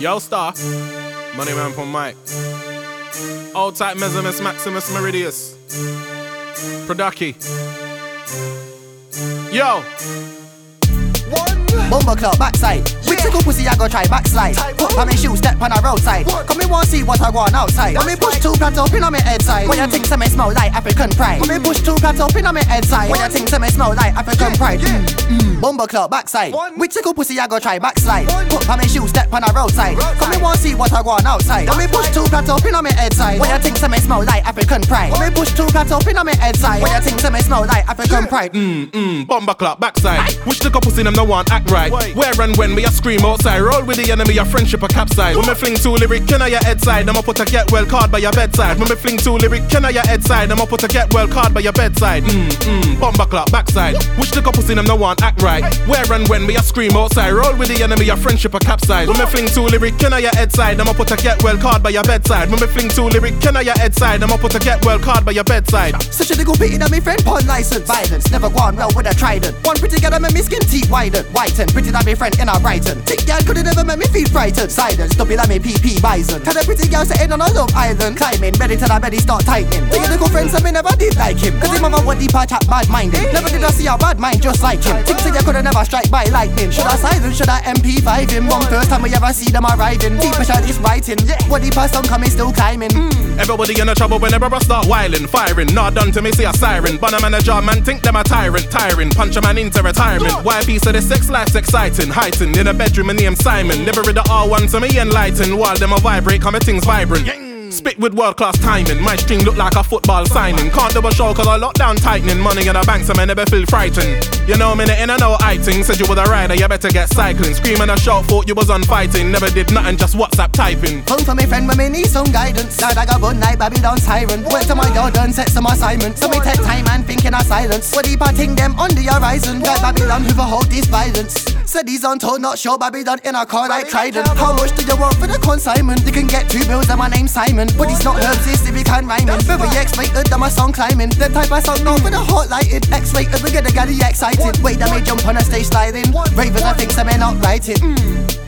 Yo, Star. Money man from Mike. Old type Mesimus Maximus Meridius. Producky. Yo. Bumble club backside. With tickle pussy, I go try backslide. Put on me shoes, step on the roadside. Come me want see what I want outside. When me push two plants up in on me head side. When you think some me smell like African pride. When me push two plants up in on me head side. When you think some me smell like African pride. Bumble club backside. With tickle pussy, I go try backslide. Put on me shoes, step on the roadside. Come me want see what I want outside. When me push two plants up in on me head side. When you think some me smell like African pride. When me push two plants up in on me head side. When you think some me smell like African pride. Bomber club backside. Wish the couple see them no one act right. Where and when me a scream outside. Roll with the enemy, your friendship a capsize. When me fling two lyric, can I your head side? I'ma put a get well card by your bedside. When me fling two lyric, can I your head side? I'ma put a get well card by your bedside. Bomber club backside. Wish the couple see them no one act right. Where and when me a scream outside. Roll with the enemy, your friendship a capsize. When me fling two lyric, can I your head side? I'ma put a get well card by your bedside. When me fling two lyric, can I your head side? I'ma put a get well card by your bedside. Such a little pity that me friend pawn license. Violence never gone well with a trident. One pretty girl that make me skin teeth widen. Whiten, pretty that me friend in a Brighton. Thick girl could've never make me feel frightened. Silence, stupid that me PP bison. Tell the pretty girl sitting on a love island. Climbing, ready till I belly start tightening. Think little friends that me never did like him. Cause his mama was deep chat bad minded. Never did I see a bad mind just like him. Think say you could've never strike by lightning. Should I silence, should I MP5 him? One first time we ever see them arriving. Deeper shot is writing. What deeper song coming still climbing. Everybody in the trouble whenever I start whiling, firing. Not done to me, see a siren. But a manager, man, think them a tyrant. Tiring, punch a man into retirement. Why a piece of the sex life's exciting. Heightened in a bedroom, and name Simon. Never read the R1 to me enlightened. While them a vibrate, come things vibrant. Spit with world-class timing. My string look like a football signing. Can't double show cause I lock down tightening. Money in the bank so I never feel frightened. You know me in and no iting. Said you was a rider, you better get cycling. Screaming a shout, thought you was on fighting. Never did nothing, just WhatsApp typing. Phone for me friend when me need some guidance. Now I got one night, Babylon siren. Went to my yard and set some assignments. So me take time and think in a silence. What deep I think them on the horizon. Like Babylon who hold this violence. Said he's on tour, not sure Babylon in a car like Trident. How much do you want for the consignment? You can get 2 bills and my name's Simon. But it's not herbs, it's if you can rhyming. Very X-rated, that my song climbing. The type of song known for the hot lighted. X-rated, we get the galley excited. Wait, that me jump on a stage sliding. Ravers, I think some men not writing.